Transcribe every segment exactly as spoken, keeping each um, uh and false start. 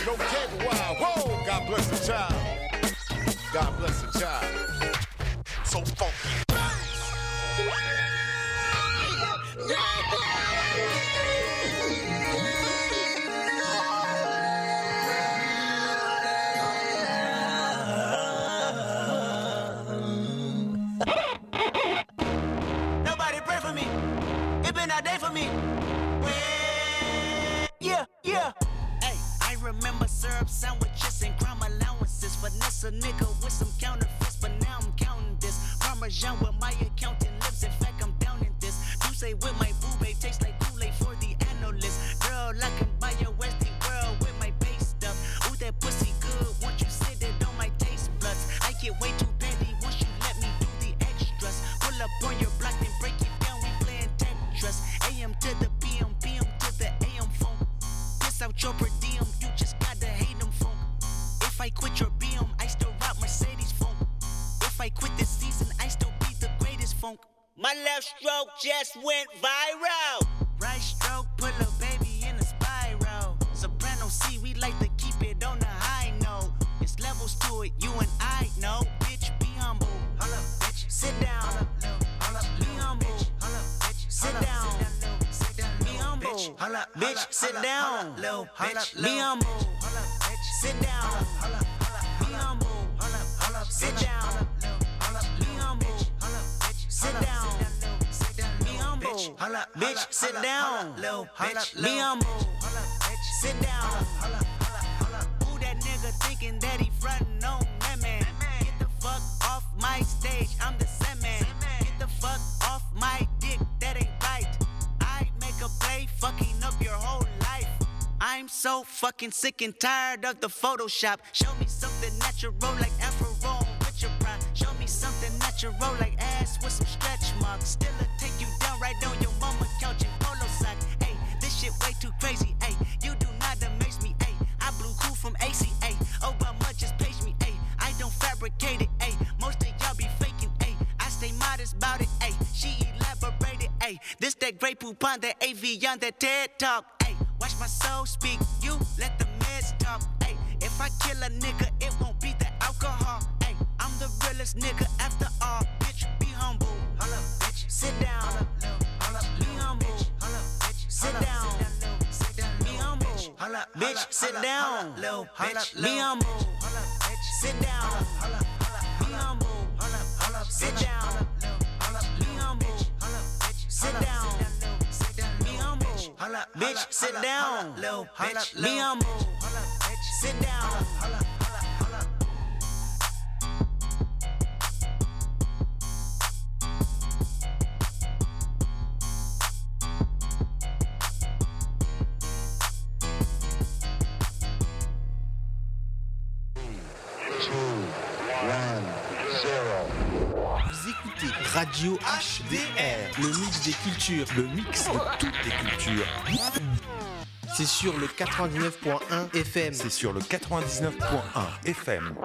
No cable wire. Whoa, God bless the child. God bless the child. So funky. Nobody pray for me. It been a day for me. Yeah, yeah. Hey, I remember syrup sandwiches and crime allowances. Finesse a nigga with some counterfeits, but now I'm counting this. Parmesan with my accountant lips. In fact, I'm down in this. You say with my boo babe tastes like Kool-Aid for the analyst. Girl, I can buy your Westie world with my base stuff. Ooh, that pussy good. Once you sit it on my taste buds, I get way too petty once you let me do the extras. Pull up on your block and break it down. We playing Tetris. A M to the P M, P M to the A M phone. Piss out your per diem, you just gotta hate them phone. If I quit your B M, I still rock Mercedes phone. If I quit this season, I still be the greatest funk. My left stroke just went viral. Right stroke put a baby in a spiral. Soprano C, we like to keep it on the high note. It's levels to it, you and I know. Bitch, be humble. Hold up, bitch. Sit down. Hold up, hold up, be humble. Hold up, bitch. Sit down. Be humble. Bitch, sit down. Be humble. Sit down. Be humble. Sit down. Be humble. Sit down. Be humble. Bitch, sit down. Be humble. Sit down. Who that nigga thinking that he frontin' on me, man? Get the fuck off my stage, I'm the same man. Get the fuck off my dick, that ain't right. I make a play, fucking up your whole life. I'm so fucking sick and tired of the Photoshop. Show me something natural like Afro with your pride. Show me something natural like ass with some stretch marks. Still a take you down right on your mama couch in polo socks. Ayy, this shit way too crazy. Ayy, you do not amaze me. Ayy, I blew cool from A C A. Obama just page me. Ayy, I don't fabricate it. Ayy, most of y'all be faking. Ayy, I stay modest about it. Ayy, she elaborated. Ayy, this that Grey Poupon, that A V on that TED Talk. Ayy, watch my soul speak. You let the meds talk. Ayy, if I kill a nigga, it won't be the alcohol. Ayy, I'm the realest nigga after all. Bitch, be humble. Hold up, bitch. Sit down. Be humble. Sit down. Be humble. Bitch, sit down. Be humble. Sit down. Be humble. Sit down. Be humble. Sit down. Be humble. Bitch, sit down. Be humble. Sit down. Vous écoutez Radio H D R, le mix des cultures, le mix de toutes les cultures. C'est sur le quatre-vingt-dix-neuf point un F M. C'est sur le quatre-vingt-dix-neuf point un F M.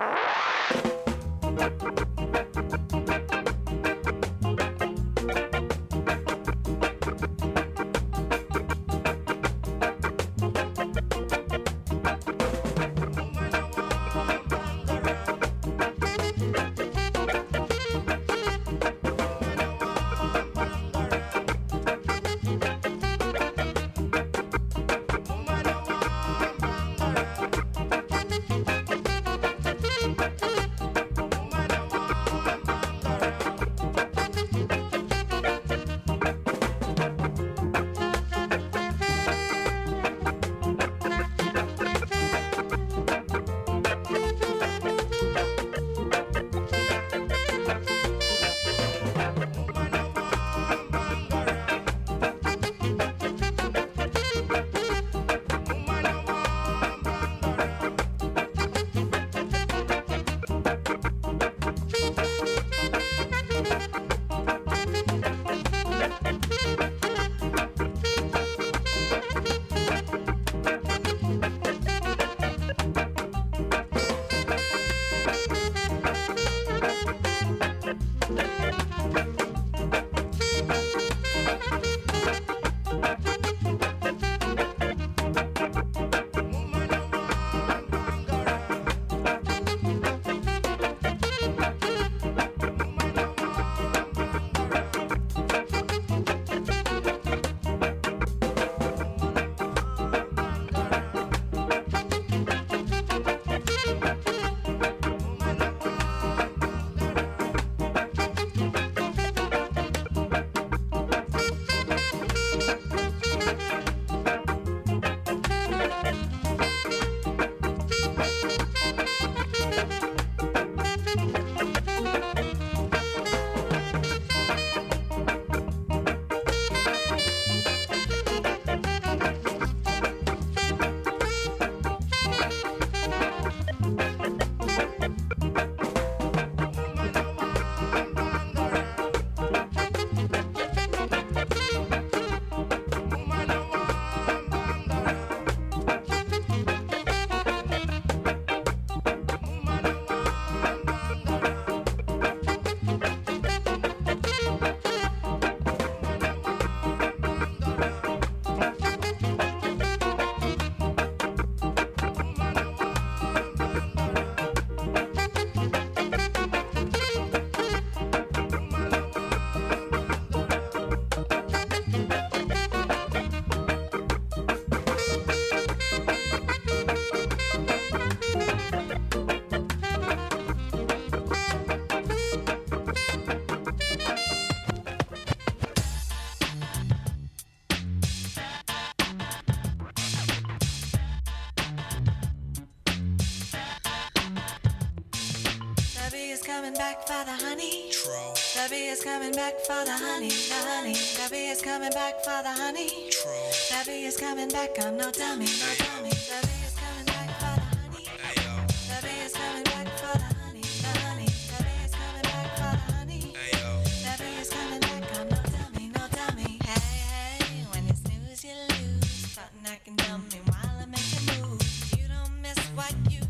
coming back for the honey. True. The bee is coming back for the honey, the honey. The bee is coming back for the honey. True. The bee is coming back, I'm no dummy, no dummy. The bee is coming back for the honey. Hey yo. The bee is coming back for the honey, the honey. The bee is coming back for the honey. Hey yo. The bee is coming back, I'm no dummy, no dummy. Hey, hey, when you snooze, you lose. Front knocking dummy while I make a move. You don't miss what you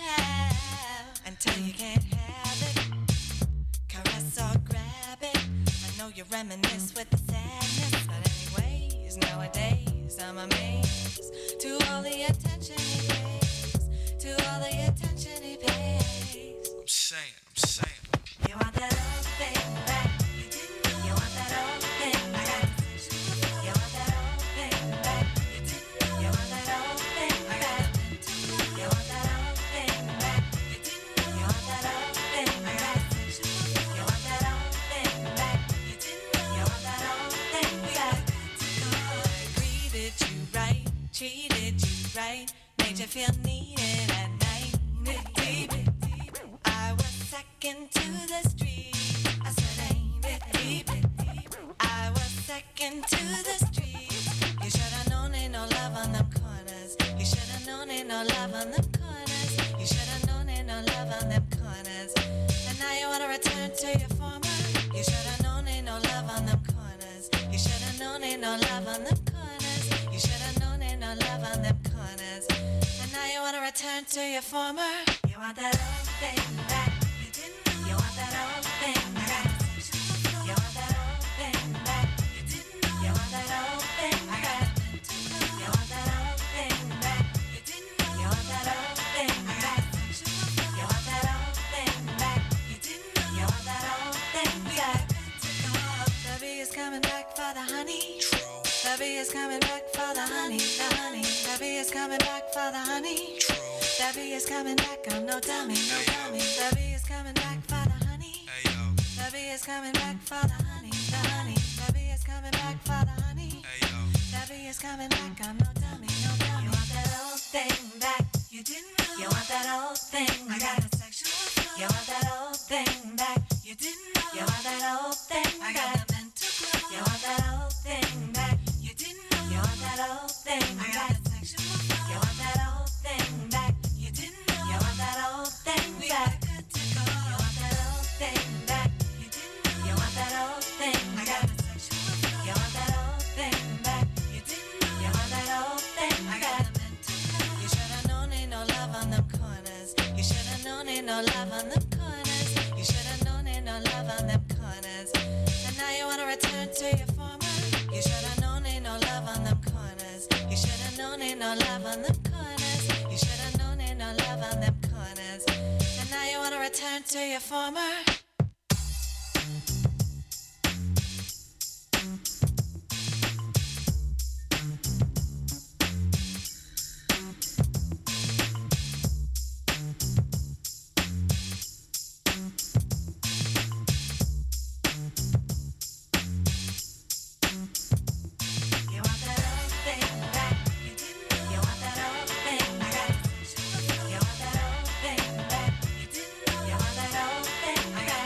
have until you can't have it. Caress or grab it. I know you reminisce with the sadness, but anyways, nowadays I'm amazed to all the attention he pays, to all the attention he pays. I'm saying, I'm saying. You want that old thing back? You want that old thing back? You want that old thing back? You want that old thing back? You want that old thing back? You want that old thing back? You want that old thing back? You want that old thing back? I greeted you right, treated you right, made you feel needed at night. Deep, deep. I was second to the street. I said, ain't it deep? I was second to the street. You should've known ain't no love on them corners. You should've known ain't no love on them corners. You should've known ain't no love on them corners. And now you wanna return to your former. You should've known ain't no love on them corners. You should've known ain't no love on them corners. You should've known ain't no love on them corners. And now you wanna return to your former. You want that old thing back. You want that old thing back. You want that old thing back. You want that old thing back. You want that old thing back. You want that old thing back. You want that old thing back. You want that old thing back. The bee is coming back for the honey. True. The bee is coming back for the honey, the honey. The bee is coming back for the honey. True. The bee is coming back, I'm no dummy, no dummy. The bee is coming back for the honey. Hey yo. The bee is coming back for the honey, the honey. The bee is coming back for the honey. Hey yo. The bee is coming back, I'm no dummy, no dummy. You want that old thing back? You didn't know. You want that old thing back? I got a sexual flow. You want that old thing back? You didn't know. You want that old thing back? I got the mental glow. You want that old thing back? You didn't know. You want that old thing back? I got the sexual flow. You want that old thing back? You didn't know. You want that old thing back? Good to go. You want that old thing back? You didn't know. You want that old thing back? I got the sexual flow. You want that old thing back? You didn't know. You want that old thing back? I got the mental glow. You should've known ain't no love on them corners. You should've known ain't no love on them corners. You should've known ain't no love on them corners. And now you wanna return to your former. You should've known ain't no love on them corners. You should've known ain't no love on them corners. You should've known ain't no love on them corners. And now you wanna return to your former. You want that old thing back? You didn't know. You want that old thing back? You want that old thing back? You didn't know. You want that old thing back?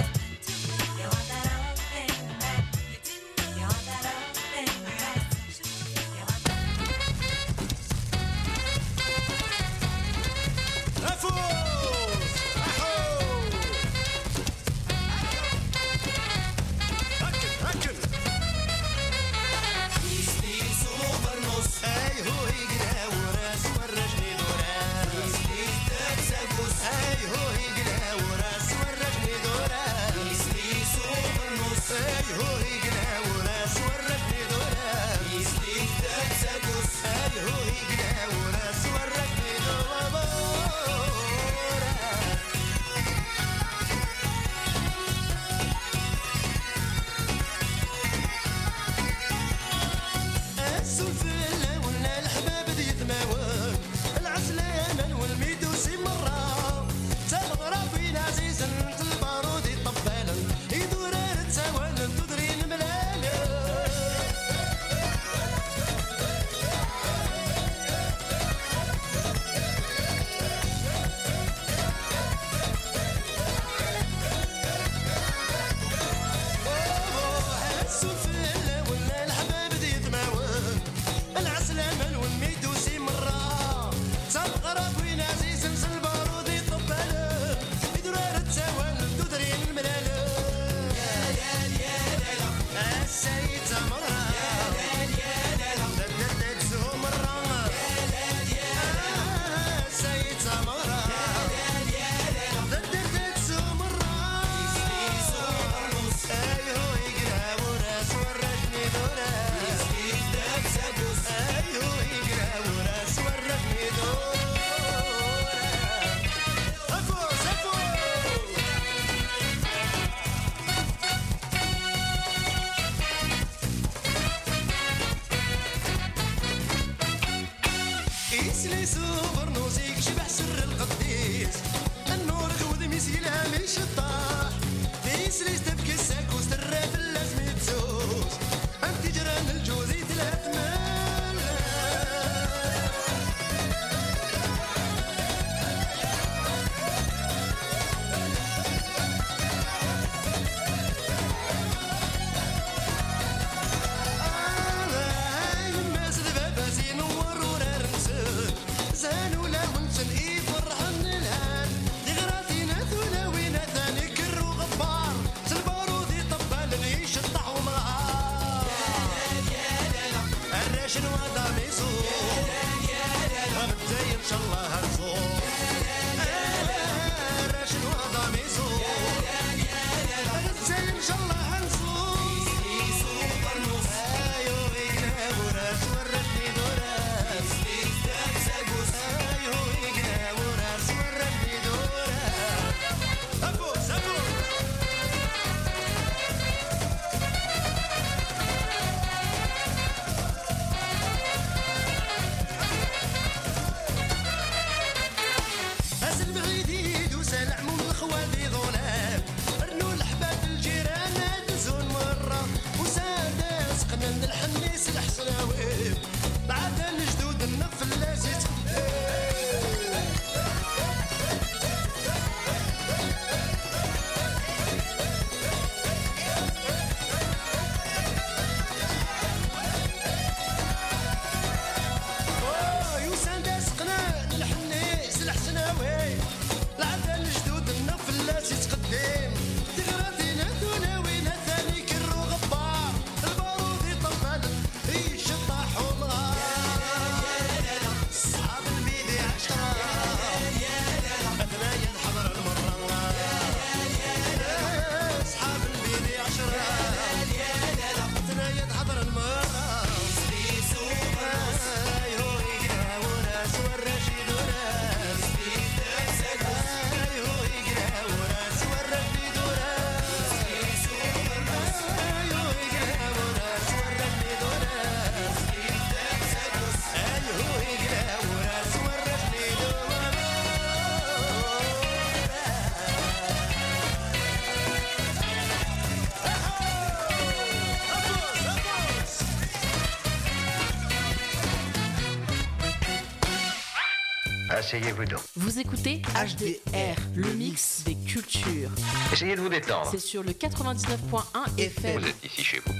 Asseyez-vous donc. Vous écoutez H D R, le mix des cultures. Essayez de vous détendre. C'est sur le quatre-vingt-dix-neuf point un F M. Vous êtes ici chez vous.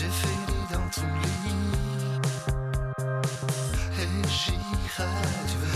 J'irai, tu veux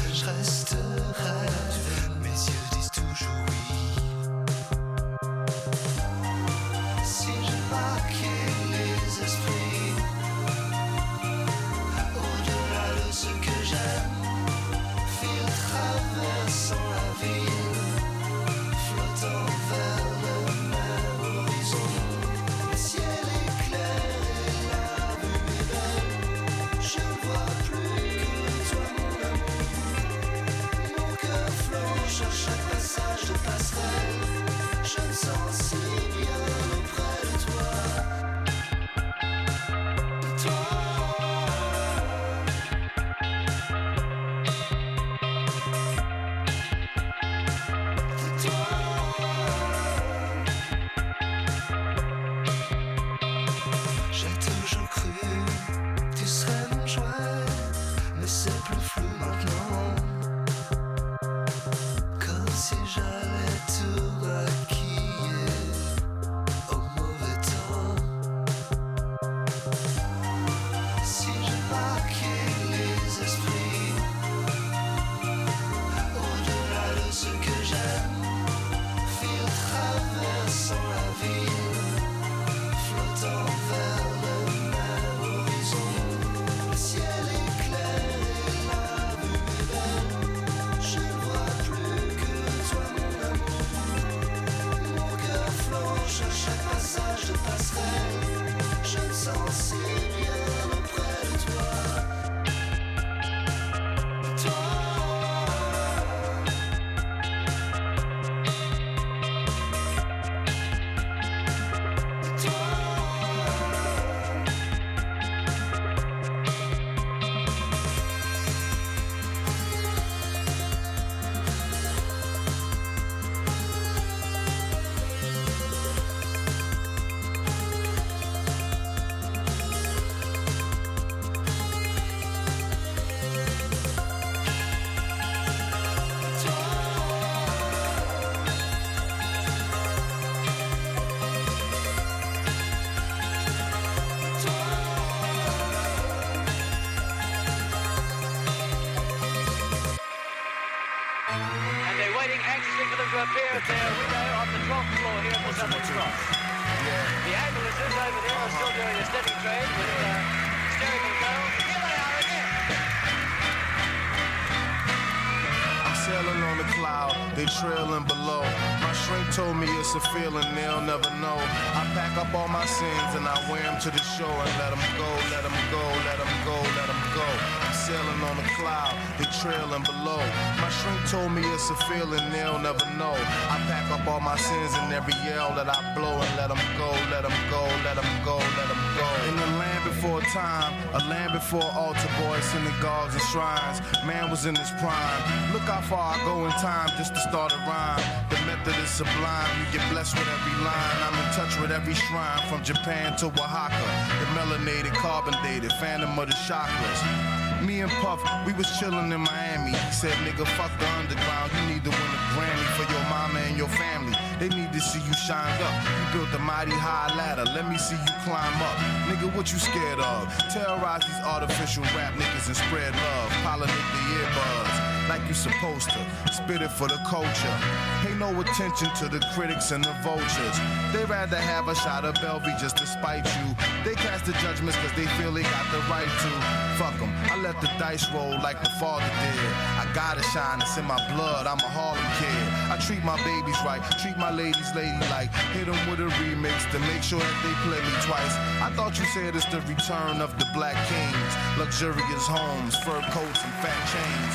Trailing below. My shrink told me it's a feeling they'll never know. I pack up all my sins and I wear them to the shore and let them go, let them go, let them go, let them go. I'm sailing on a cloud, they trailing below. My shrink told me it's a feeling they'll never know. I pack up all my sins and every yell that I blow and let them go, let them go, let them go, let them go. In the land before time, a land before altar boys, synagogues and shrines, man was in his prime. Look how far I go in time just to start a rhyme. The method is sublime, you get blessed with every line. I'm in touch with every shrine, from Japan to Oaxaca. The melanated, carbon dated, phantom of the chakras. Me and Puff, we was chillin' in Miami. He said, nigga, fuck the underground. You need to win a Grammy for your mama and your family. They need to see you shined up. You built a mighty high ladder. Let me see you climb up. Nigga, what you scared of? Terrorize these artificial rap niggas and spread love. Pollinate the earbuds like you supposed to. Spit it for the culture. Pay no attention to the critics and the vultures. They rather have a shot of Belvy just to spite you. They cast the judgments cause they feel they got the right to. Fuck them, I let the dice roll like the father did. I gotta shine, it's in my blood, I'm a Harlem kid. I treat my babies right, treat my ladies ladylike. Hit them with a remix to make sure that they play me twice. I thought you said it's the return of the black kings. Luxurious homes, fur coats and fat chains.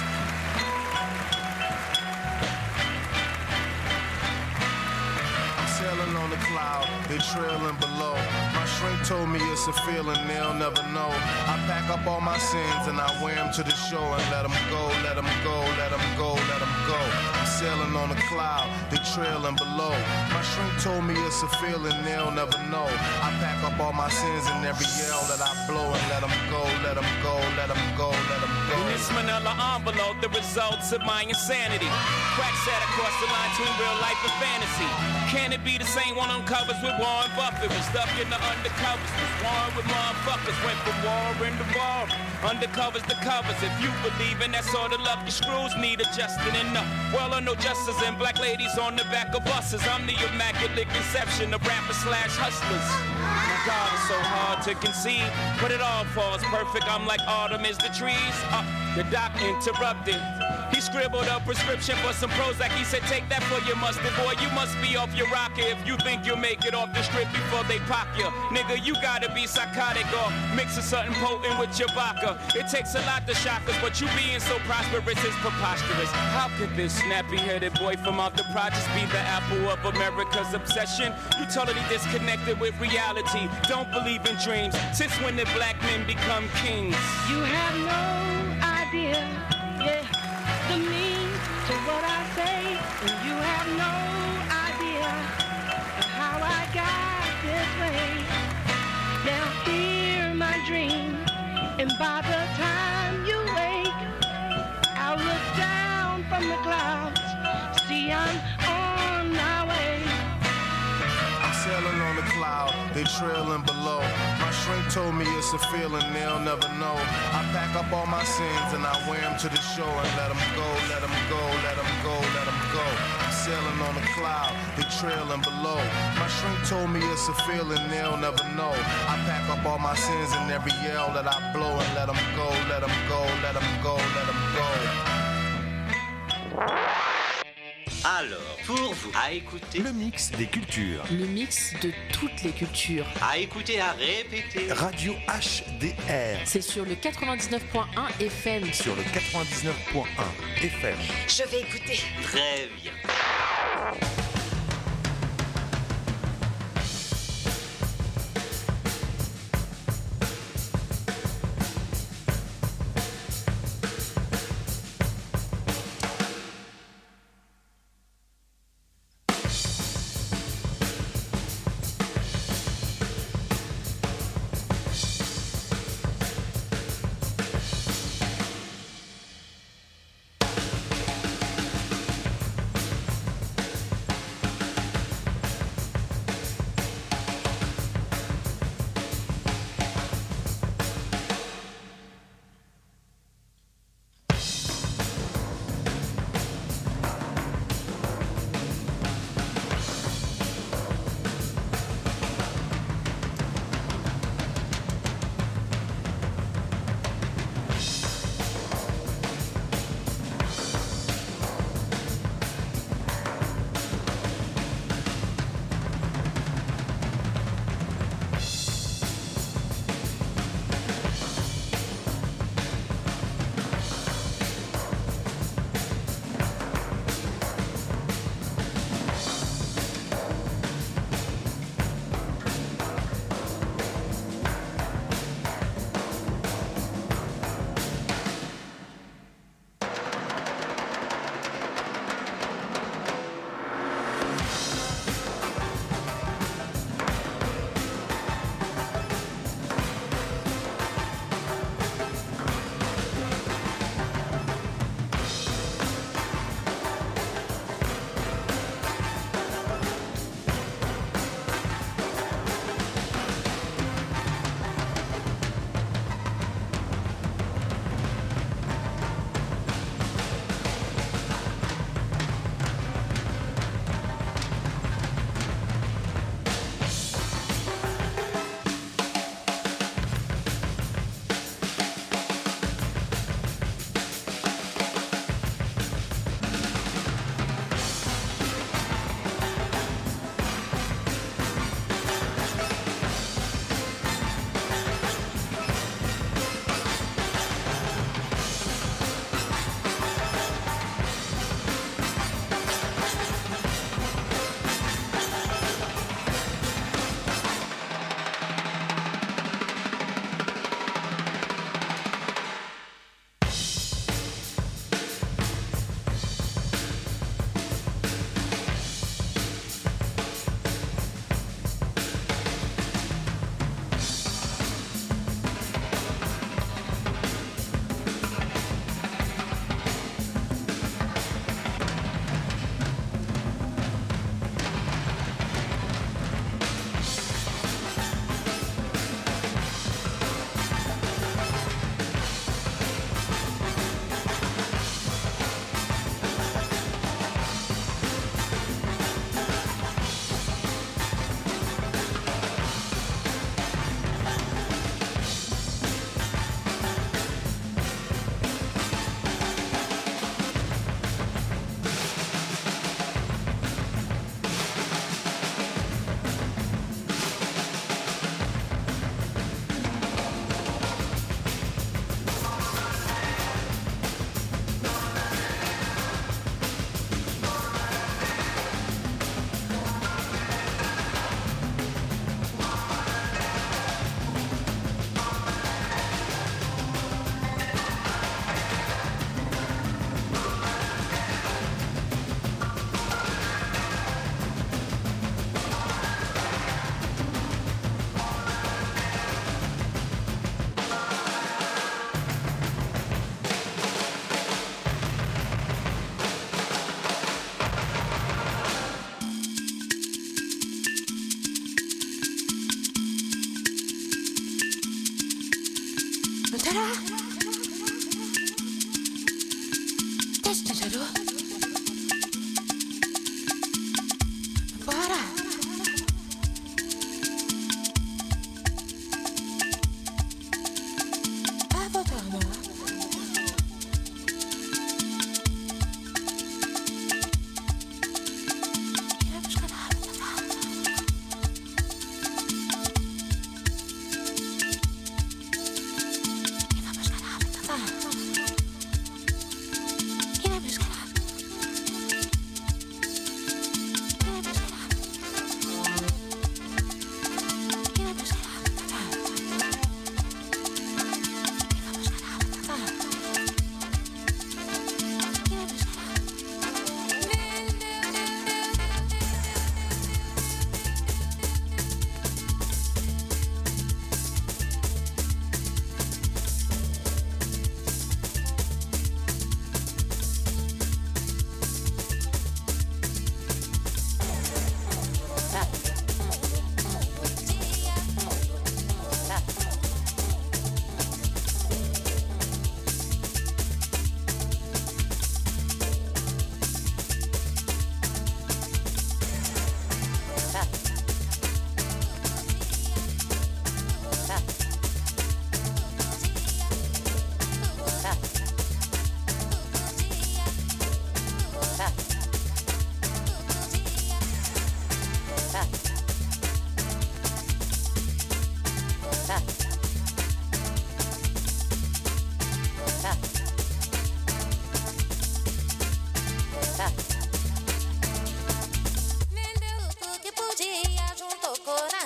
Sailing on the cloud, they trailing below. My shrink told me it's a feeling they'll never know. I pack up all my sins and I wear them to the shore and let them go, let them go, let them go, let them go. I'm sailing on the cloud, they trailing below. My shrink told me it's a feeling they'll never know. I pack up all my sins and every yell that I blow and let them go, let them go, let them go, let them go. In this manila envelope, the results of my insanity. Crack sat across the line between real life and fantasy. Can it be the same one on covers with Warren Buffett? Was stuck in the undercovers, was warring with motherfuckers. Went from war into war, undercovers to covers. If you believe in that sort of luck, your screws need adjusting enough. Well, I know justice and black ladies on the back of buses. I'm the immaculate conception of rappers slash hustlers. My God, it's so hard to conceive, but it all falls perfect. I'm like autumn is the trees. Uh, the doc interrupted. He scribbled a prescription for some Prozac. He said, take that for your mustard, boy. You must be off your rocker if you think you'll make it off the strip before they pop you. Nigga, you gotta be psychotic or mixing something potent with your vodka. It takes a lot to shock us, but you being so prosperous is preposterous. How could this snappy-headed boy from out the projects be the apple of America's obsession? You totally disconnected with reality. Don't believe in dreams. Since when did black men become kings? You have no idea, yeah, the means to what I say, and you have no idea of how I got this way. Now hear my dream, and by the time you wake, I'll look down from the clouds, see I'm on my way. I'm sailing on the cloud, they trailing below. My shrink told me it's a feeling they'll never know. I pack up all my sins and I wear them to the shore and let them go, let them go, let them go, let them go. I'm sailing on the cloud, they trailing below. My shrink told me it's a feeling they'll never know. I pack up all my sins and every yell that I blow and let them go, let them go, let them go, let them go. Alors, pour vous, à écouter, Le mix des cultures. Le mix de toutes les cultures. à écouter, à répéter. Radio H D R. C'est sur le quatre-vingt-dix-neuf point un F M. Sur le quatre-vingt-dix-neuf point un F M. Je vais écouter. Très bien.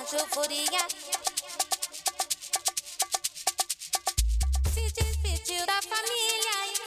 euforia. Se despediu da família e